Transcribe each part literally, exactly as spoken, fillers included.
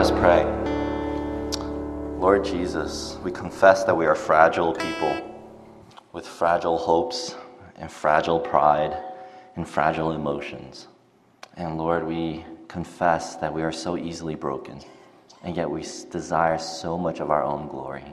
us pray. Lord Jesus, we confess that we are fragile people with fragile hopes and fragile pride and fragile emotions. And Lord, we confess that we are so easily broken, and yet we desire so much of our own glory.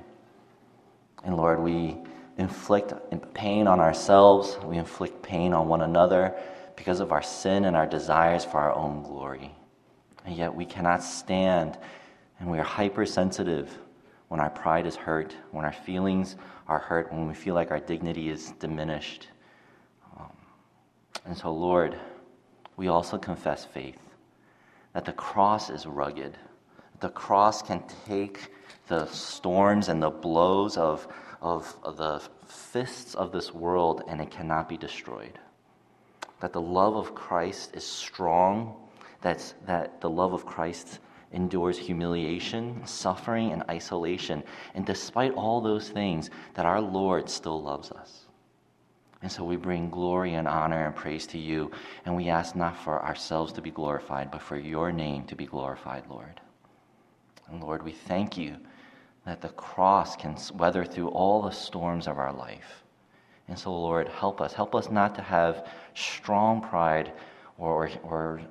And Lord, we inflict pain on ourselves, we inflict pain on one another because of our sin and our desires for our own glory. And yet we cannot stand, and we are hypersensitive when our pride is hurt, when our feelings are hurt, when we feel like our dignity is diminished. Um, and so, Lord, we also confess faith, that the cross is rugged. The cross can take the storms and the blows of, of, of the fists of this world, and it cannot be destroyed. That the love of Christ is strong, that's, that the love of Christ endures humiliation, suffering, and isolation. And despite all those things, that our Lord still loves us. And so we bring glory and honor and praise to you, and we ask not for ourselves to be glorified, but for your name to be glorified, Lord. And Lord, we thank you that the cross can weather through all the storms of our life. And so, Lord, help us. Help us not to have strong pride or, or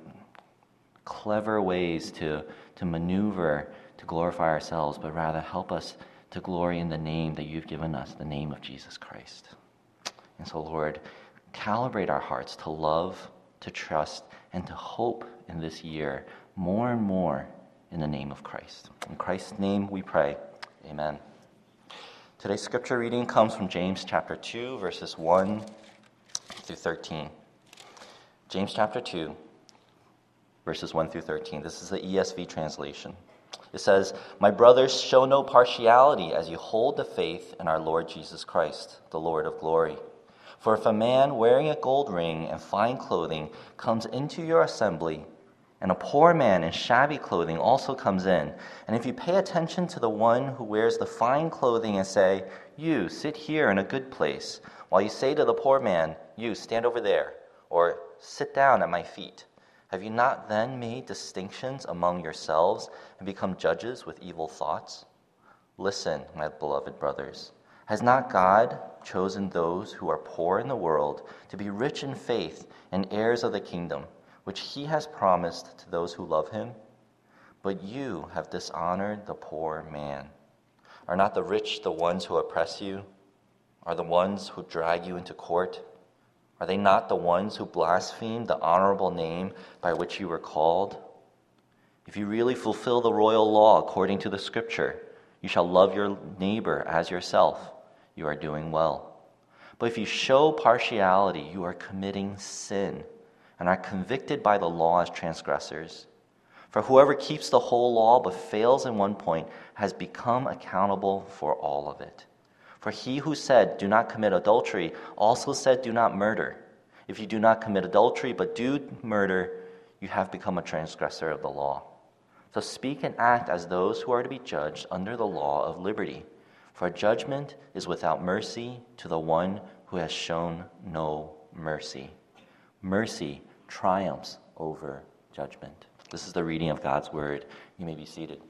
clever ways to, to maneuver to glorify ourselves, but rather help us to glory in the name that you've given us, the name of Jesus Christ. And so, Lord, calibrate our hearts to love, to trust, and to hope in this year more and more in the name of Christ. In Christ's name we pray. Amen. Today's scripture reading comes from James chapter two, verses one through thirteen. James chapter two, verses one through thirteen. This is the E S V translation. It says, "My brothers, show no partiality as you hold the faith in our Lord Jesus Christ, the Lord of glory. For if a man wearing a gold ring and fine clothing comes into your assembly, and a poor man in shabby clothing also comes in, and if you pay attention to the one who wears the fine clothing and say, 'You, sit here in a good place,' while you say to the poor man, 'You, stand over there,' or 'Sit down at my feet,' have you not then made distinctions among yourselves and become judges with evil thoughts? Listen, my beloved brothers, has not God chosen those who are poor in the world to be rich in faith and heirs of the kingdom, which he has promised to those who love him? But you have dishonored the poor man. Are not the rich the ones who oppress you? Are the ones who drag you into court? Are they not the ones who blaspheme the honorable name by which you were called? If you really fulfill the royal law according to the scripture, 'You shall love your neighbor as yourself,' you are doing well. But if you show partiality, you are committing sin and are convicted by the law as transgressors. For whoever keeps the whole law but fails in one point has become accountable for all of it. For he who said, 'Do not commit adultery,' also said, 'Do not murder.' If you do not commit adultery but do murder, you have become a transgressor of the law. So speak and act as those who are to be judged under the law of liberty. For judgment is without mercy to the one who has shown no mercy. Mercy triumphs over judgment." This is the reading of God's word. You may be seated.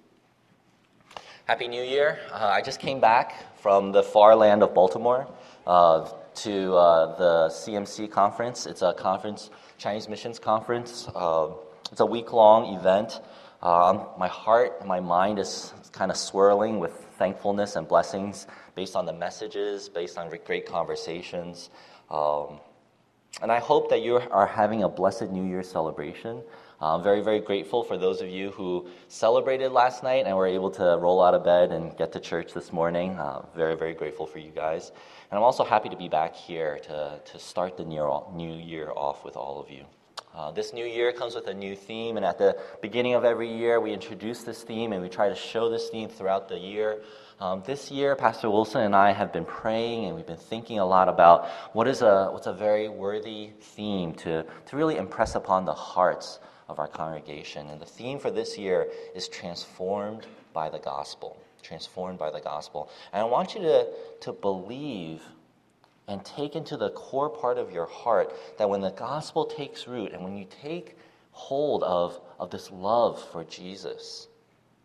Happy New Year. Uh, I just came back from the far land of Baltimore uh, to uh, the C M C conference. It's a conference, Chinese Missions Conference. Uh, it's a week-long event. Um, my heart and my mind is kind of swirling with thankfulness and blessings based on the messages, based on great conversations. Um, and I hope that you are having a blessed New Year celebration. I'm very, very grateful for those of you who celebrated last night and were able to roll out of bed and get to church this morning. Uh, very, very grateful for you guys. And I'm also happy to be back here to, to start the new year off with all of you. Uh, this new year comes with a new theme, and at the beginning of every year, we introduce this theme, and we try to show this theme throughout the year. Um, this year, Pastor Wilson and I have been praying, and we've been thinking a lot about what is a what's a very worthy theme to, to really impress upon the hearts of our congregation. And the theme for this year is transformed by the gospel. Transformed by the gospel. And I want you to, to believe and take into the core part of your heart that when the gospel takes root and when you take hold of, of this love for Jesus,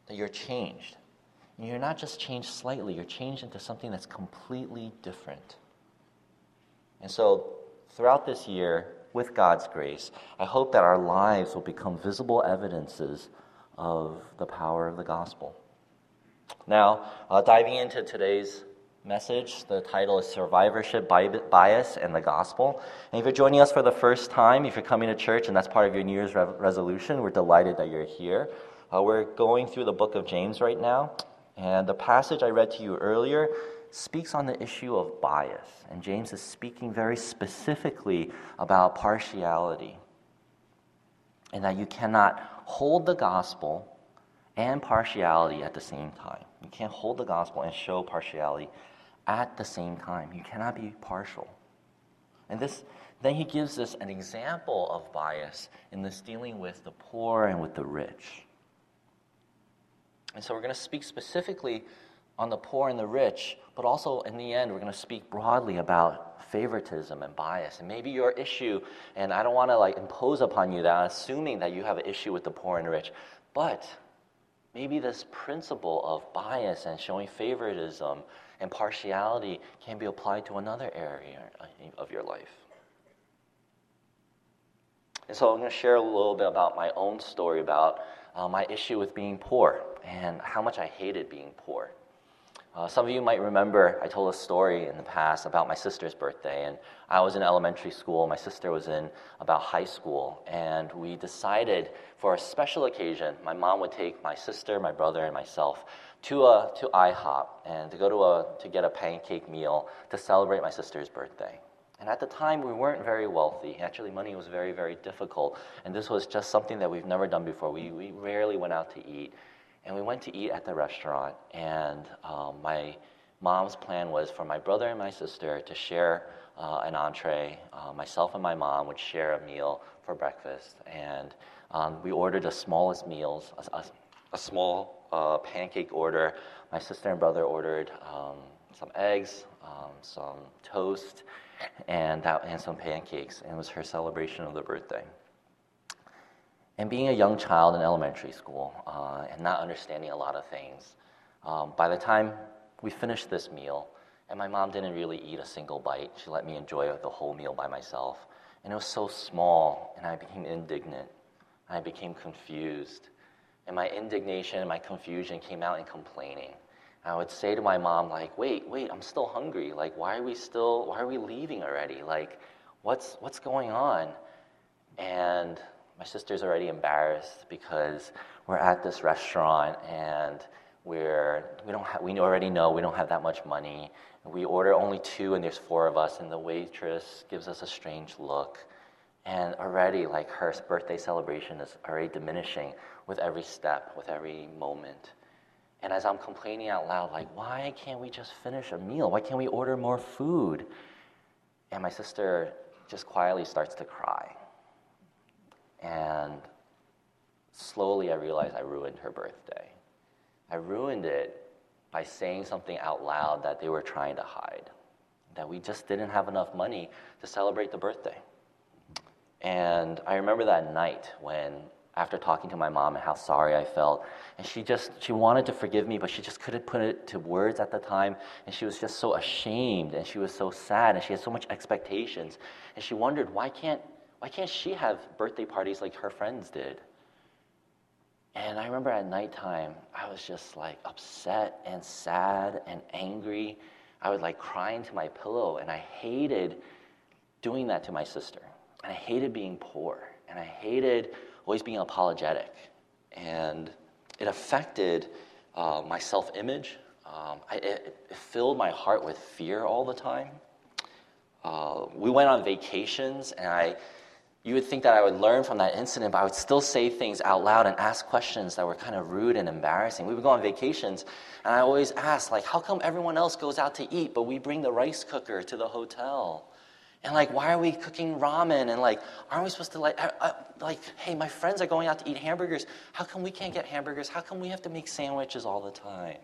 that you're changed. And you're not just changed slightly, you're changed into something that's completely different. And so, throughout this year, with God's grace, I hope that our lives will become visible evidences of the power of the gospel. Now, uh, diving into today's message, the title is Survivorship, Bias, and the Gospel. And if you're joining us for the first time, if you're coming to church and that's part of your New Year's re- resolution, we're delighted that you're here. Uh, we're going through the book of James right now, and the passage I read to you earlier speaks on the issue of bias. And James is speaking very specifically about partiality, and that you cannot hold the gospel and partiality at the same time. You can't hold the gospel and show partiality at the same time. You cannot be partial. And this, then he gives us an example of bias in this dealing with the poor and with the rich. And so we're going to speak specifically on the poor and the rich, but also in the end, we're going to speak broadly about favoritism and bias. And maybe your issue, and I don't want to like impose upon you that, assuming that you have an issue with the poor and the rich, but maybe this principle of bias and showing favoritism and partiality can be applied to another area of your life. And so I'm going to share a little bit about my own story about uh, my issue with being poor and how much I hated being poor. Uh, some of you might remember I told a story in the past about my sister's birthday, and I was in elementary school, my sister was in about high school, and we decided for a special occasion, my mom would take my sister, my brother, and myself to a to IHOP and to go to a to get a pancake meal to celebrate my sister's birthday. And at the time, we weren't very wealthy. Actually, money was very, very difficult, and this was just something that we've never done before. We we rarely went out to eat. And we went to eat at the restaurant, and um, my mom's plan was for my brother and my sister to share uh, an entree. Uh, myself and my mom would share a meal for breakfast, and um, we ordered the smallest meals, a, a, a small uh, pancake order. My sister and brother ordered um, some eggs, um, some toast, and, that, and some pancakes, and it was her celebration of the birthday. And being a young child in elementary school uh, and not understanding a lot of things, um, by the time we finished this meal, and my mom didn't really eat a single bite, she let me enjoy the whole meal by myself. And it was so small, and I became indignant, and I became confused. And my indignation and my confusion came out in complaining. I would say to my mom, like, wait, wait, I'm still hungry. Like, why are we still, why are we leaving already? Like, what's what's going on? And my sister's already embarrassed because we're at this restaurant and we're we don't have, we already know we don't have that much money. We order only two and there's four of us, and the waitress gives us a strange look. And already, like, her birthday celebration is already diminishing with every step, with every moment. And as I'm complaining out loud, like, why can't we just finish a meal? Why can't we order more food? And my sister just quietly starts to cry. And slowly I realized I ruined her birthday. I ruined it by saying something out loud that they were trying to hide, that we just didn't have enough money to celebrate the birthday. And I remember that night when, after talking to my mom and how sorry I felt, and she just, she wanted to forgive me, but she just couldn't put it to words at the time, and she was just so ashamed, and she was so sad, and she had so much expectations, and she wondered, why can't Why can't she have birthday parties like her friends did? And I remember at nighttime, I was just like upset and sad and angry. I would like cry into my pillow, and I hated doing that to my sister. And I hated being poor, and I hated always being apologetic. And it affected uh, my self-image. Um, I, it, it filled my heart with fear all the time. Uh, we went on vacations, and I You would think that I would learn from that incident, but I would still say things out loud and ask questions that were kind of rude and embarrassing. We would go on vacations, and I always ask, like, how come everyone else goes out to eat, but we bring the rice cooker to the hotel? And, like, why are we cooking ramen? And, like, aren't we supposed to, like, uh, uh, like, hey, my friends are going out to eat hamburgers. How come we can't get hamburgers? How come we have to make sandwiches all the time?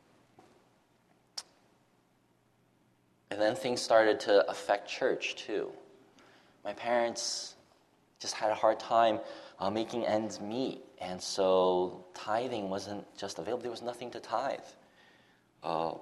And then things started to affect church, too. My parents just had a hard time uh, making ends meet. And so tithing wasn't just available. There was nothing to tithe. Um,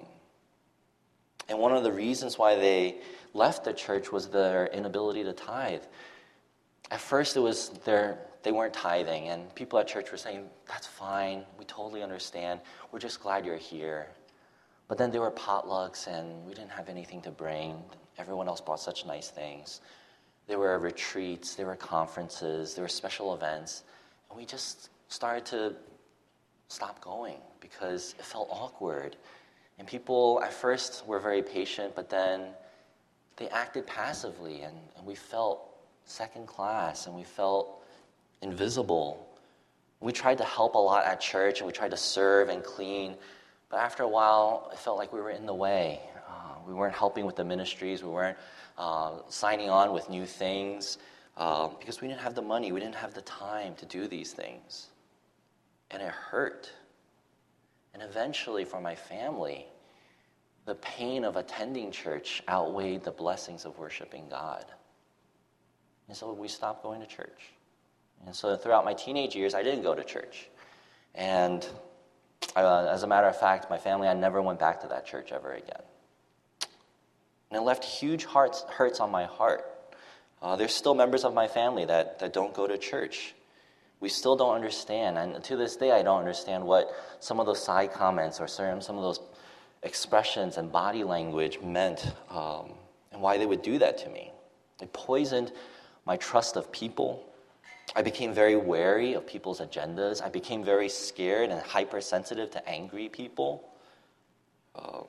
and one of the reasons why they left the church was their inability to tithe. At first, it was their they weren't tithing, and people at church were saying, "That's fine. We totally understand. We're just glad you're here." But then there were potlucks, and we didn't have anything to bring. Everyone else brought such nice things. There were retreats, there were conferences, there were special events, and we just started to stop going because it felt awkward. And people at first were very patient, but then they acted passively, and, and we felt second class, and we felt invisible. We tried to help a lot at church, and we tried to serve and clean, but after a while, it felt like we were in the way. Uh, we weren't helping with the ministries, we weren't uh, signing on with new things, uh, because we didn't have the money, we didn't have the time to do these things. And it hurt. And eventually, for my family, the pain of attending church outweighed the blessings of worshiping God. And so we stopped going to church. And so throughout my teenage years, I didn't go to church. And uh, as a matter of fact, my family, I never went back to that church ever again. And it left huge hearts, hurts on my heart. Uh, there's still members of my family that, that don't go to church. We still don't understand. And to this day, I don't understand what some of those side comments or some of those expressions and body language meant, um, and why they would do that to me. It poisoned my trust of people. I became very wary of people's agendas. I became very scared and hypersensitive to angry people. Um,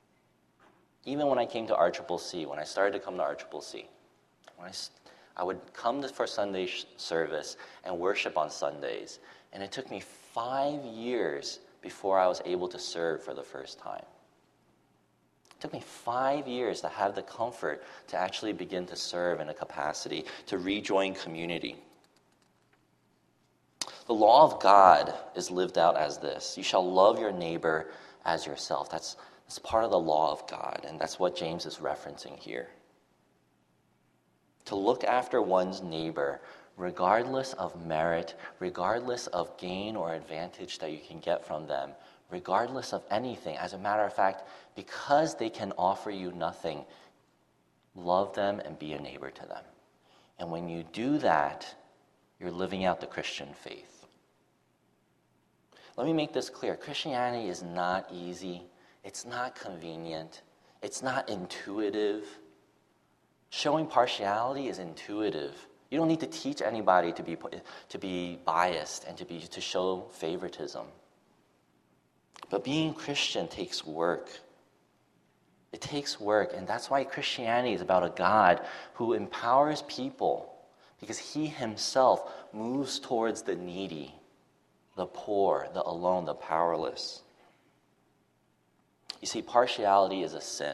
even when I came to R C C C, when I started to come to R C C C, when I, I would come to, for Sunday sh- service and worship on Sundays, and it took me five years before I was able to serve for the first time. It took me five years to have the comfort to actually begin to serve in a capacity, to rejoin community. The law of God is lived out as this: you shall love your neighbor as yourself. That's, that's part of the law of God, and that's what James is referencing here. To look after one's neighbor, regardless of merit, regardless of gain or advantage that you can get from them, regardless of anything. As a matter of fact, because they can offer you nothing, love them and be a neighbor to them. And when you do that, you're living out the Christian faith. Let me make this clear. Christianity is not easy. It's not convenient. It's not intuitive. Showing partiality is intuitive. You don't need to teach anybody to be to be biased and to be to show favoritism. But being Christian takes work. It takes work, and that's why Christianity is about a God who empowers people, because he himself moves towards the needy, the poor, the alone, the powerless. You see, partiality is a sin.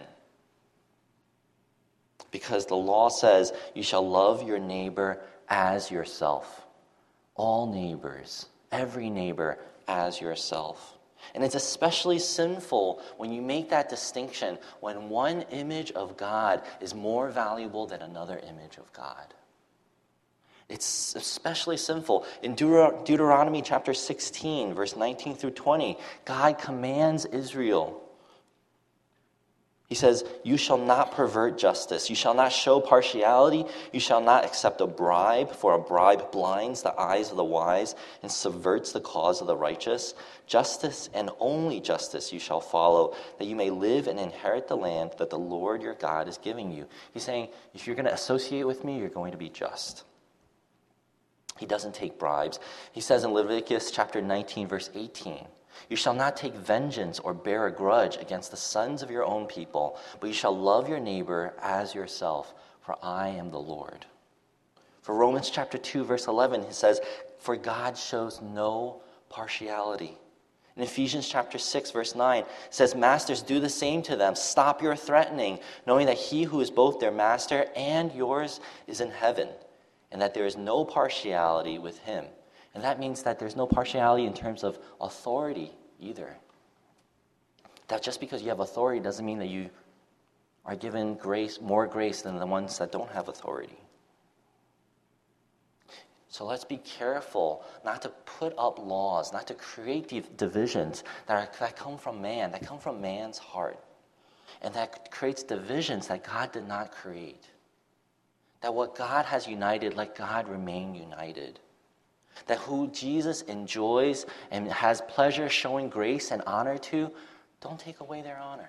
Because the law says, you shall love your neighbor as yourself. All neighbors, every neighbor as yourself. And it's especially sinful when you make that distinction when one image of God is more valuable than another image of God. It's especially sinful. In Deut- Deuteronomy chapter sixteen, verse nineteen through twenty, God commands Israel. He says, you shall not pervert justice. You shall not show partiality. You shall not accept a bribe, for a bribe blinds the eyes of the wise and subverts the cause of the righteous. Justice and only justice you shall follow, that you may live and inherit the land that the Lord your God is giving you. He's saying, if you're going to associate with me, you're going to be just. He doesn't take bribes. He says in Leviticus chapter nineteen, verse eighteen, you shall not take vengeance or bear a grudge against the sons of your own people, but you shall love your neighbor as yourself, for I am the Lord. For Romans chapter two, verse eleven, he says, for God shows no partiality. In Ephesians chapter six, verse nine, it says, masters, do the same to them. Stop your threatening, knowing that he who is both their master and yours is in heaven, and that there is no partiality with him. And that means that there's no partiality in terms of authority either. That just because you have authority doesn't mean that you are given grace, more grace than the ones that don't have authority. So let's be careful not to put up laws, not to create these divisions that, are, that come from man, that come from man's heart, and that creates divisions that God did not create. That what God has united, let God remain united. That who Jesus enjoys and has pleasure showing grace and honor to, don't take away their honor.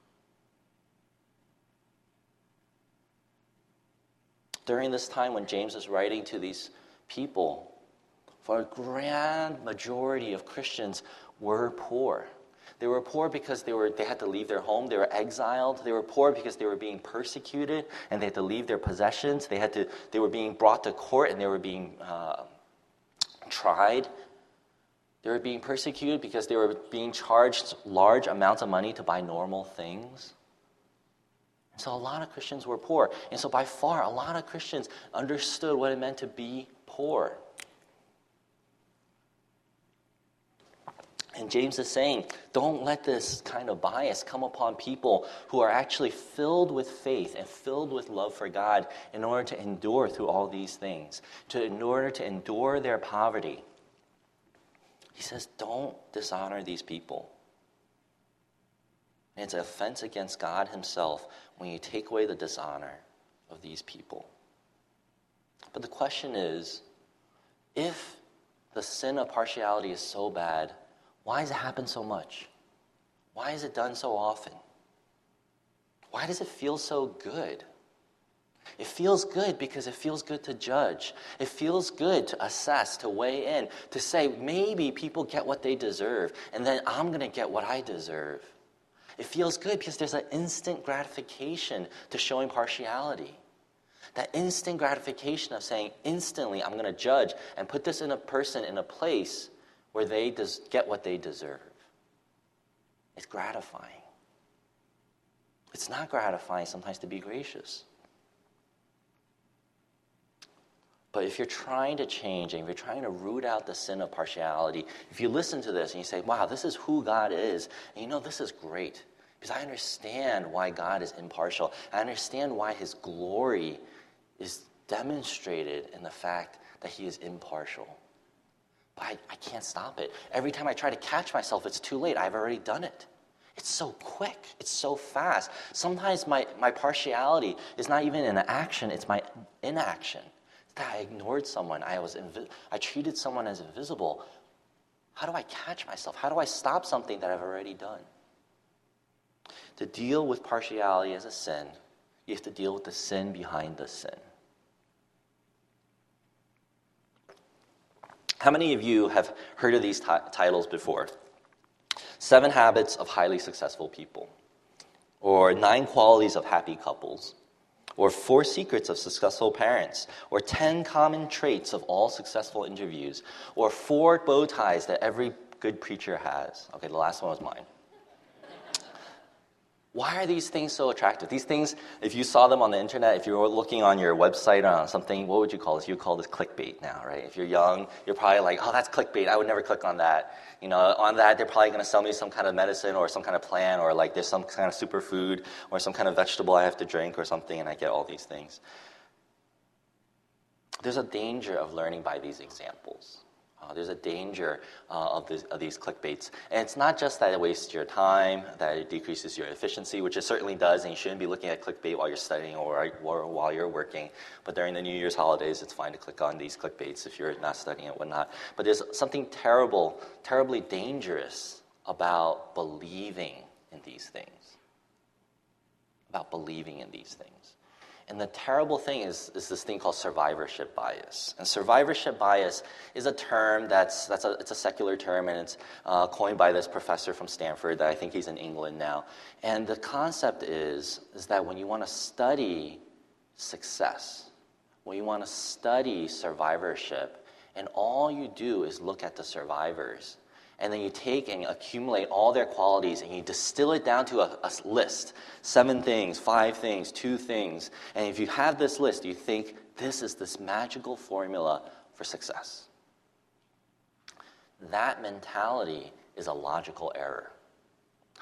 During this time when James is writing to these people, for a grand majority of Christians were poor. They were poor because they were they had to leave their home. They were exiled. They were poor because they were being persecuted and they had to leave their possessions. They had to. They were being brought to court and they were being uh, tried. They were being persecuted because they were being charged large amounts of money to buy normal things. And so a lot of Christians were poor. And so by far, a lot of Christians understood what it meant to be poor. And James is saying, don't let this kind of bias come upon people who are actually filled with faith and filled with love for God in order to endure through all these things, to, in order to endure their poverty. He says, don't dishonor these people. And it's an offense against God himself when you take away the dishonor of these people. But the question is, if the sin of partiality is so bad, why does it happen so much? Why is it done so often? Why does it feel so good? It feels good because it feels good to judge. It feels good to assess, to weigh in, to say maybe people get what they deserve, and then I'm going to get what I deserve. It feels good because there's an instant gratification to showing partiality. That instant gratification of saying instantly I'm going to judge and put this in a person in a place where they des- get what they deserve. It's gratifying. It's not gratifying sometimes to be gracious. But if you're trying to change and if you're trying to root out the sin of partiality, if you listen to this and you say, wow, this is who God is, and you know this is great, because I understand why God is impartial. I understand why his glory is demonstrated in the fact that he is impartial. But I, I can't stop it. Every time I try to catch myself, it's too late. I've already done it. It's so quick. It's so fast. Sometimes my, my partiality is not even an action. It's my inaction. It's that I ignored someone. I was invi- I treated someone as invisible. How do I catch myself? How do I stop something that I've already done? To deal with partiality as a sin, you have to deal with the sin behind the sin. How many of you have heard of these t- titles before? Seven Habits of Highly Successful People, or Nine Qualities of Happy Couples, or Four Secrets of Successful Parents, or Ten Common Traits of All Successful Interviews, or Four Bow Ties That Every Good Preacher Has. Okay, the last one was mine. Why are these things so attractive? These things, if you saw them on the internet, if you were looking on your website or on something, what would you call this? You would call this clickbait now, right? If you're young, you're probably like, oh, that's clickbait. I would never click on that. You know, on that, they're probably going to sell me some kind of medicine or some kind of plan, or like there's some kind of superfood or some kind of vegetable I have to drink or something, and I get all these things. There's a danger of learning by these examples. Uh, there's a danger uh, of, this, of these clickbaits. And it's not just that it wastes your time, that it decreases your efficiency, which it certainly does, and you shouldn't be looking at clickbait while you're studying or, or while you're working. But during the New Year's holidays, it's fine to click on these clickbaits if you're not studying and whatnot. But there's something terrible, terribly dangerous about believing in these things. About believing in these things. And the terrible thing is, is this thing called survivorship bias. And survivorship bias is a term that's, that's a, it's a secular term, and it's uh, coined by this professor from Stanford that I think he's in England now. And the concept is, is that when you want to study success, when you want to study survivorship, and all you do is look at the survivors, and then you take and accumulate all their qualities and you distill it down to a, a list. Seven things, five things, two things. And if you have this list, you think this is this magical formula for success. That mentality is a logical error.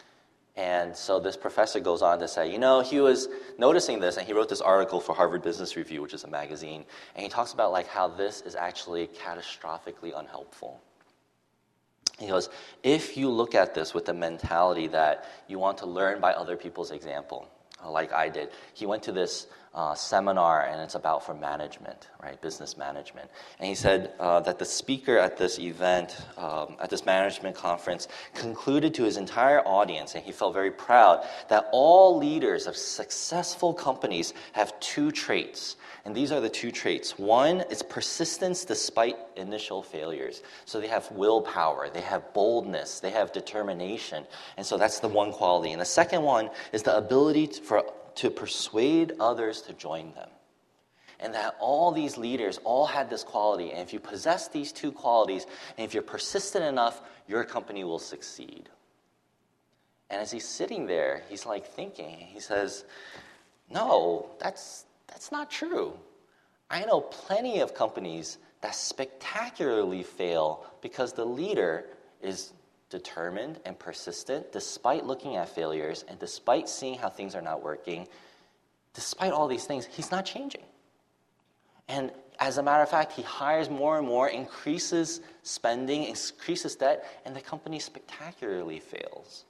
And so this professor goes on to say, you know, he was noticing this, and he wrote this article for Harvard Business Review, which is a magazine, and he talks about like how this is actually catastrophically unhelpful. He goes, if you look at this with the mentality that you want to learn by other people's example, like I did. He went to this uh, seminar, and it's about for management, right, business management. And he said uh, that the speaker at this event, um, at this management conference, concluded to his entire audience, and he felt very proud, that all leaders of successful companies have two traits. And these are the two traits. One is persistence despite initial failures. So they have willpower, they have boldness, they have determination. And so that's the one quality. And the second one is the ability to, for, to persuade others to join them. And that all these leaders all had this quality. And if you possess these two qualities, and if you're persistent enough, your company will succeed. And as he's sitting there, he's like thinking, he says, no, that's That's not true. I know plenty of companies that spectacularly fail because the leader is determined and persistent despite looking at failures and despite seeing how things are not working. Despite all these things, he's not changing. And as a matter of fact, he hires more and more, increases spending, increases debt, and the company spectacularly fails.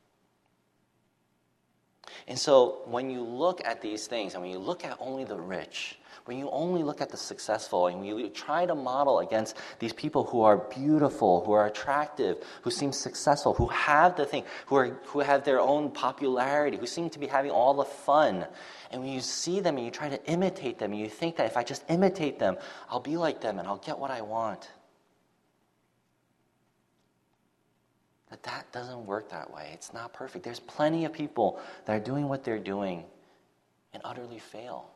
And so when you look at these things, and when you look at only the rich, when you only look at the successful, and you try to model against these people who are beautiful, who are attractive, who seem successful, who have the thing, who are who have their own popularity, who seem to be having all the fun, and when you see them and you try to imitate them, and you think that if I just imitate them, I'll be like them and I'll get what I want. That that doesn't work that way. It's not perfect. There's plenty of people that are doing what they're doing and utterly fail.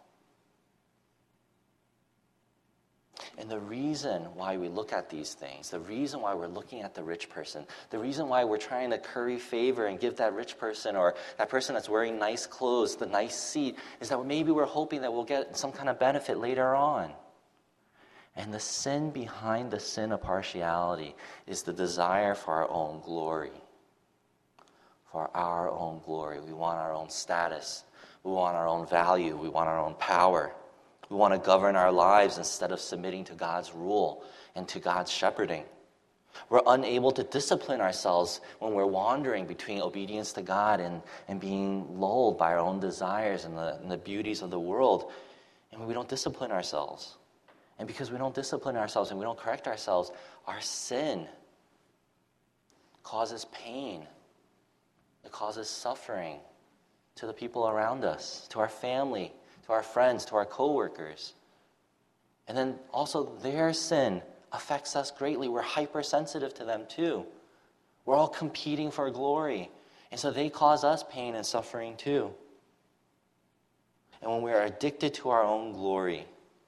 And the reason why we look at these things, the reason why we're looking at the rich person, the reason why we're trying to curry favor and give that rich person or that person that's wearing nice clothes the nice seat, is that maybe we're hoping that we'll get some kind of benefit later on. And the sin behind the sin of partiality is the desire for our own glory. For our own glory. We want our own status. We want our own value. We want our own power. We want to govern our lives instead of submitting to God's rule and to God's shepherding. We're unable to discipline ourselves when we're wandering between obedience to God and, and being lulled by our own desires and the, and the beauties of the world. And we don't discipline ourselves. And because we don't discipline ourselves and we don't correct ourselves, our sin causes pain. It causes suffering to the people around us, to our family, to our friends, to our coworkers. And then also their sin affects us greatly. We're hypersensitive to them too. We're all competing for glory. And so they cause us pain and suffering too. And when we are addicted to our own glory,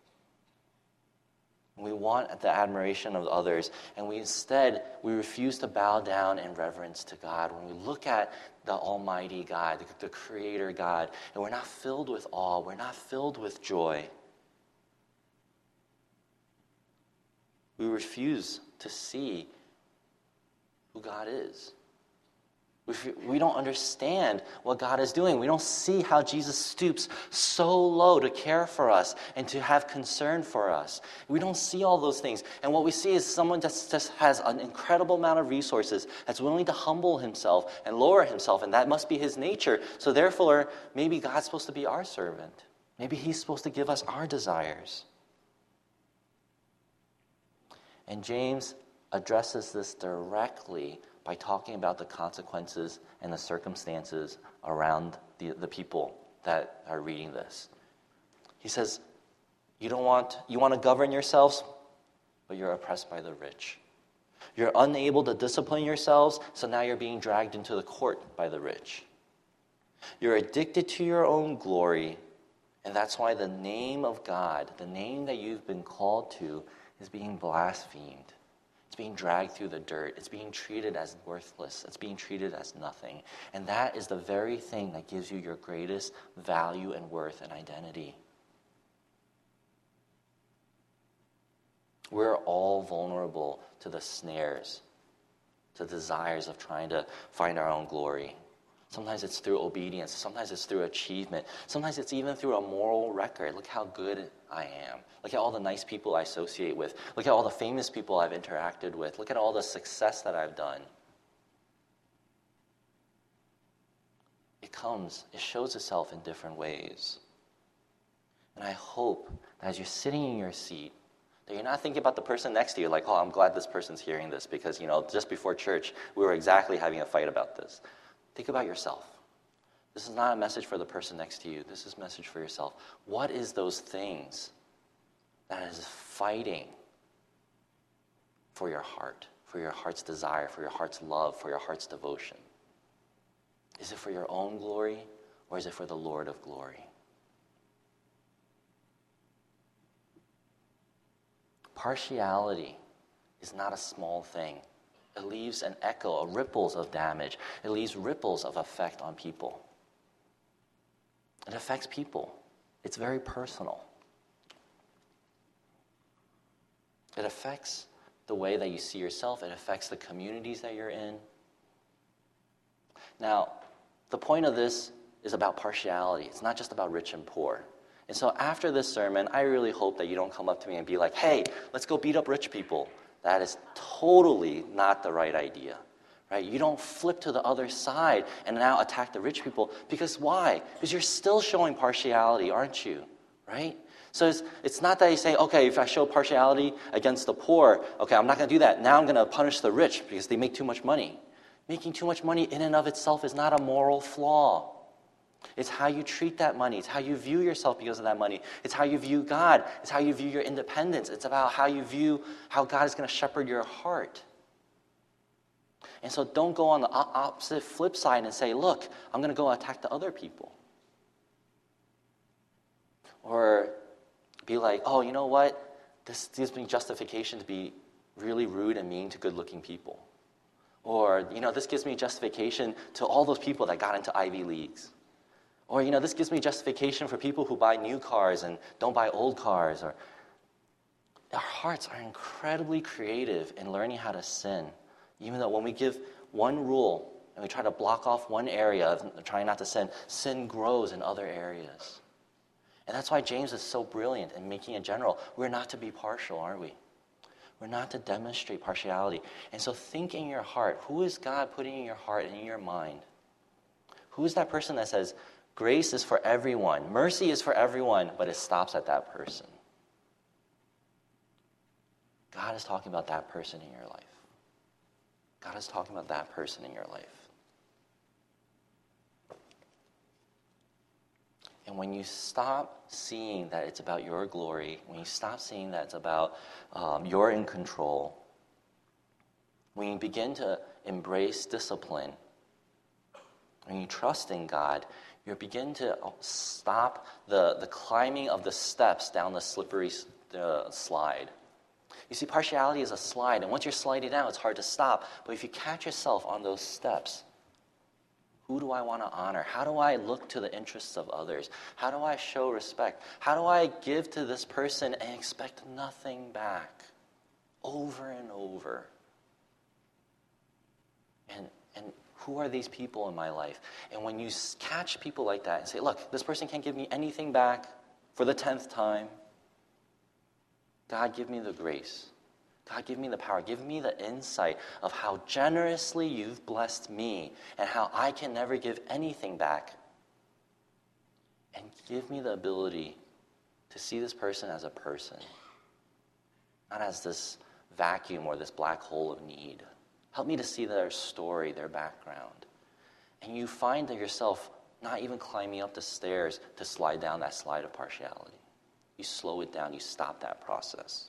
we want the admiration of others, and we instead, we refuse to bow down in reverence to God. When we look at the Almighty God, the, the Creator God, and we're not filled with awe, we're not filled with joy, we refuse to see who God is. We don't understand what God is doing. We don't see how Jesus stoops so low to care for us and to have concern for us. We don't see all those things. And what we see is someone that just has an incredible amount of resources, that's willing to humble himself and lower himself, and that must be his nature. So therefore, maybe God's supposed to be our servant. Maybe he's supposed to give us our desires. And James addresses this directly by talking about the consequences and the circumstances around the, the people that are reading this. He says, you don't want, you want to govern yourselves, but you're oppressed by the rich. You're unable to discipline yourselves, so now you're being dragged into the court by the rich. You're addicted to your own glory, and that's why the name of God, the name that you've been called to, is being blasphemed. It's being dragged through the dirt. It's being treated as worthless. It's being treated as nothing. And that is the very thing that gives you your greatest value and worth and identity. We're all vulnerable to the snares, to desires of trying to find our own glory. Sometimes it's through obedience. Sometimes it's through achievement. Sometimes it's even through a moral record. Look how good I am. Look at all the nice people I associate with. Look at all the famous people I've interacted with. Look at all the success that I've done. It comes, it shows itself in different ways. And I hope that as you're sitting in your seat, that you're not thinking about the person next to you like, oh, I'm glad this person's hearing this because, you know, just before church, we were exactly having a fight about this. Think about yourself. This is not a message for the person next to you. This is a message for yourself. What is those things that is fighting for your heart, for your heart's desire, for your heart's love, for your heart's devotion? Is it for your own glory, or is it for the Lord of glory? Partiality is not a small thing. It leaves an echo, a ripples of damage. It leaves ripples of effect on people. It affects people. It's very personal. It affects the way that you see yourself. It affects the communities that you're in. Now, the point of this is about partiality. It's not just about rich and poor. And so after this sermon, I really hope that you don't come up to me and be like, hey, let's go beat up rich people. That is totally not the right idea, right? You don't flip to the other side and now attack the rich people. Because why? Because you're still showing partiality, aren't you, right? So it's, it's not that you say, okay, if I show partiality against the poor, okay, I'm not going to do that. Now I'm going to punish the rich because they make too much money. Making too much money in and of itself is not a moral flaw. It's how you treat that money. It's how you view yourself because of that money. It's how you view God. It's how you view your independence. It's about how you view how God is going to shepherd your heart. And so don't go on the opposite flip side and say, look, I'm going to go attack the other people. Or be like, oh, you know what? This gives me justification to be really rude and mean to good-looking people. Or, you know, this gives me justification to all those people that got into Ivy Leagues. Or, you know, this gives me justification for people who buy new cars and don't buy old cars. Or our hearts are incredibly creative in learning how to sin. Even though when we give one rule and we try to block off one area of trying not to sin, sin grows in other areas. And that's why James is so brilliant in making it general. We're not to be partial, aren't we? We're not to demonstrate partiality. And so think in your heart, who is God putting in your heart and in your mind? Who is that person that says, grace is for everyone, mercy is for everyone, but it stops at that person? God is talking about that person in your life. God is talking about that person in your life. And when you stop seeing that it's about your glory, when you stop seeing that it's about um, you're in control, when you begin to embrace discipline, when you trust in God, you begin to stop the, the climbing of the steps down the slippery uh, slide. You see, partiality is a slide, and once you're sliding down, it's hard to stop. But if you catch yourself on those steps, who do I want to honor? How do I look to the interests of others? How do I show respect? How do I give to this person and expect nothing back? Over and over. And and who are these people in my life? And when you catch people like that and say, look, this person can't give me anything back for the tenth time. God, give me the grace. God, give me the power. Give me the insight of how generously you've blessed me and how I can never give anything back. And give me the ability to see this person as a person, not as this vacuum or this black hole of need. Help me to see their story, their background. And you find yourself not even climbing up the stairs to slide down that slide of partiality. You slow it down. You stop that process.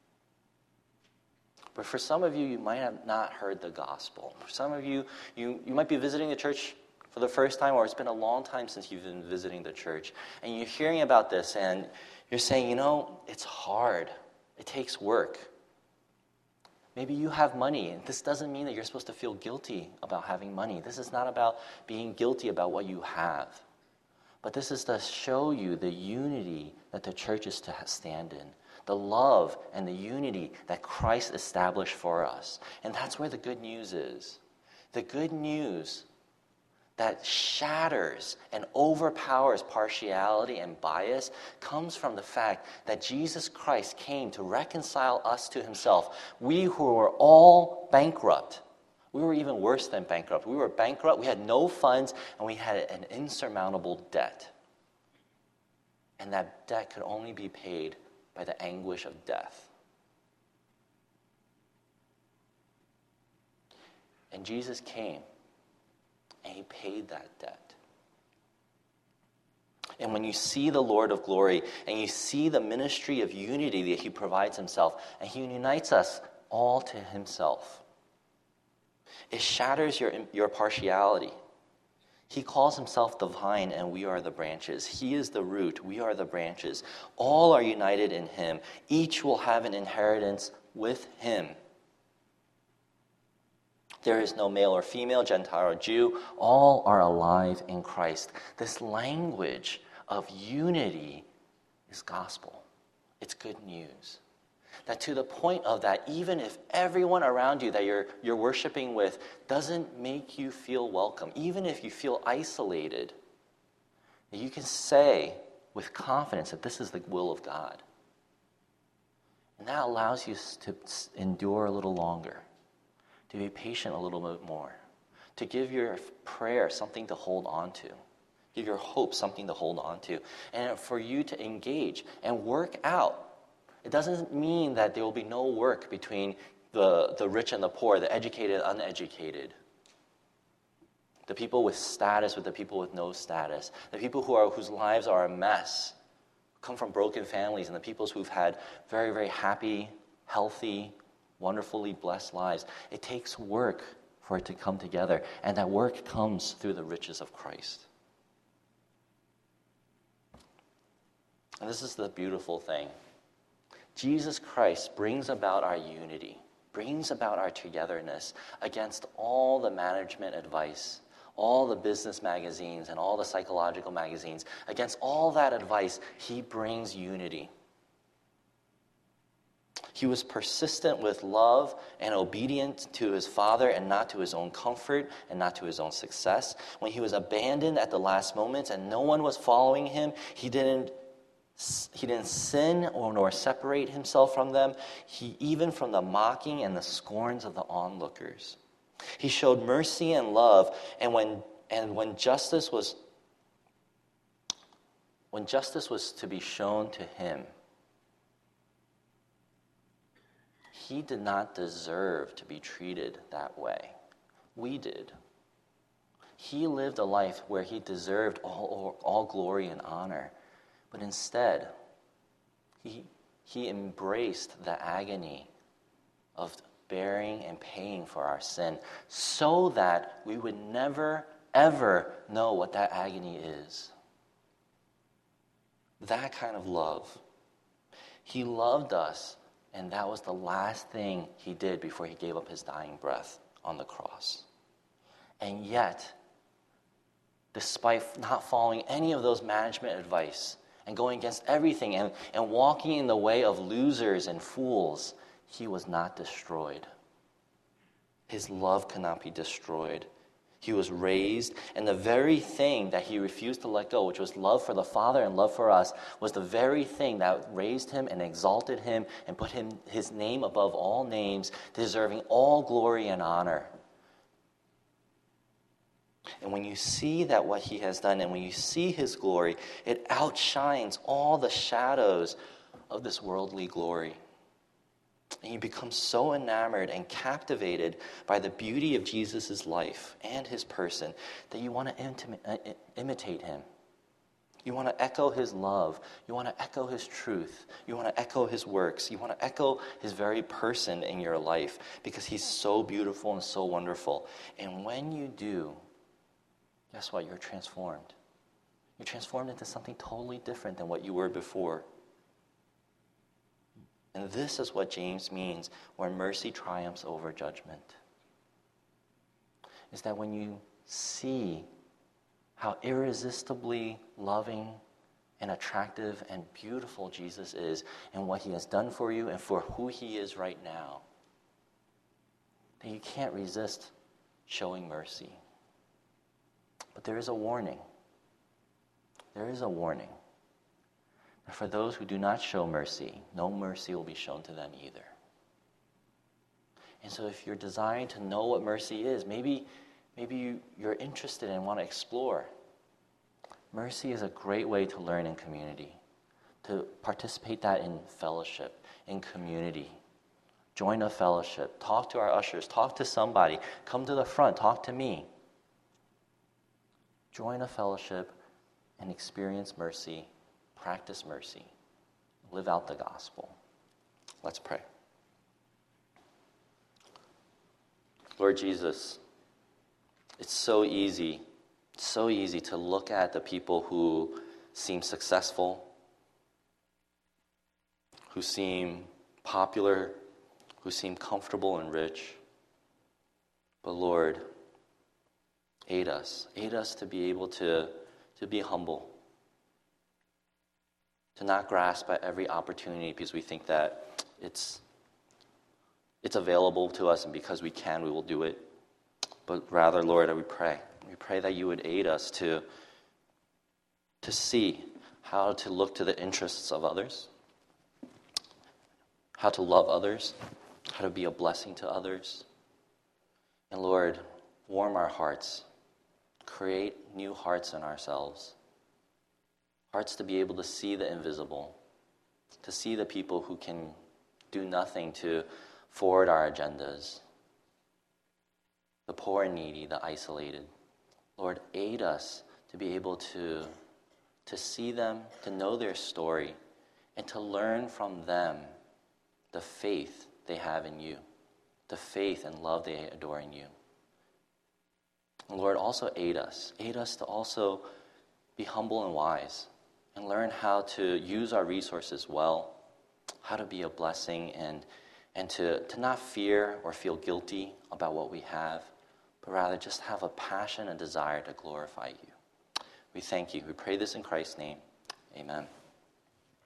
But for some of you, you might have not heard the gospel. For some of you, you, you might be visiting the church for the first time, or it's been a long time since you've been visiting the church. And you're hearing about this, and you're saying, you know, it's hard. It takes work. Maybe you have money, and this doesn't mean that you're supposed to feel guilty about having money. This is not about being guilty about what you have. But this is to show you the unity that the church is to stand in. The love and the unity that Christ established for us. And that's where the good news is. The good news that shatters and overpowers partiality and bias comes from the fact that Jesus Christ came to reconcile us to himself. We who were all bankrupt, we were even worse than bankrupt. We were bankrupt, we had no funds, and we had an insurmountable debt. And that debt could only be paid by the anguish of death. And Jesus came, and he paid that debt. And when you see the Lord of glory, and you see the ministry of unity that he provides himself, and he unites us all to himself, it shatters your, your partiality. He calls himself the vine, and we are the branches. He is the root, we are the branches. All are united in him. Each will have an inheritance with him. There is no male or female, Gentile or Jew. All are alive in Christ. This language of unity is gospel. It's good news. That to the point of that, even if everyone around you that you're, you're worshiping with doesn't make you feel welcome, even if you feel isolated, that you can say with confidence that this is the will of God. And that allows you to endure a little longer, to be patient a little bit more, to give your prayer something to hold on to, give your hope something to hold on to, and for you to engage and work out. It doesn't mean that there will be no work between the, the rich and the poor, the educated and uneducated, the people with status with the people with no status, the people who are whose lives are a mess, come from broken families, and the people who've had very, very happy, healthy, wonderfully blessed lives. It takes work for it to come together, and that work comes through the riches of Christ. And this is the beautiful thing. Jesus Christ brings about our unity, brings about our togetherness against all the management advice, all the business magazines and all the psychological magazines. Against all that advice, he brings unity. He was persistent with love and obedient to his Father and not to his own comfort and not to his own success. When he was abandoned at the last moment and no one was following him, he didn't He didn't sin or nor separate himself from them, he even from the mocking and the scorns of the onlookers. He showed mercy and love, and when and when justice was when justice was to be shown to him, he did not deserve to be treated that way. We did. He lived a life where he deserved all, all glory and honor. But instead, he, he embraced the agony of bearing and paying for our sin so that we would never, ever know what that agony is. That kind of love. He loved us, and that was the last thing he did before he gave up his dying breath on the cross. And yet, despite not following any of those management advice, and going against everything and, and walking in the way of losers and fools, he was not destroyed. His love could not be destroyed. He was raised, and the very thing that he refused to let go, which was love for the Father and love for us, was the very thing that raised him and exalted him and put him his name above all names, deserving all glory and honor. And when you see that what he has done, and when you see his glory, it outshines all the shadows of this worldly glory. And you become so enamored and captivated by the beauty of Jesus' life and his person that you want to intimate, uh, imitate him. You want to echo his love. You want to echo his truth. You want to echo his works. You want to echo his very person in your life because he's so beautiful and so wonderful. And when you do, guess what? You're transformed. You're transformed into something totally different than what you were before. And this is what James means when mercy triumphs over judgment. Is that when you see how irresistibly loving and attractive and beautiful Jesus is and what he has done for you and for who he is right now, that you can't resist showing mercy. But there is a warning. There is a warning. And for those who do not show mercy, no mercy will be shown to them either. And so if you're desiring to know what mercy is, maybe, maybe you, you're interested and want to explore. Mercy is a great way to learn in community, to participate that in fellowship, in community. Join a fellowship. Talk to our ushers. Talk to somebody. Come to the front. Talk to me. Join a fellowship and experience mercy. Practice mercy. Live out the gospel. Let's pray. Lord Jesus, it's so easy, so easy to look at the people who seem successful, who seem popular, who seem comfortable and rich. But Lord, aid us. Aid us to be able to, to be humble, to not grasp at every opportunity because we think that it's It's available to us, and because we can, we will do it. But rather, Lord, we pray. We pray that you would aid us to, to see how to look to the interests of others, how to love others, how to be a blessing to others. And Lord, warm our hearts. Create new hearts in ourselves. Hearts to be able to see the invisible, to see the people who can do nothing to forward our agendas, the poor and needy, the isolated. Lord, aid us to be able to, to see them, to know their story, and to learn from them the faith they have in you, the faith and love they adore in you. And Lord, also aid us. Aid us to also be humble and wise and learn how to use our resources well, how to be a blessing and And to, to not fear or feel guilty about what we have, but rather just have a passion and desire to glorify you. We thank you. We pray this in Christ's name. Amen.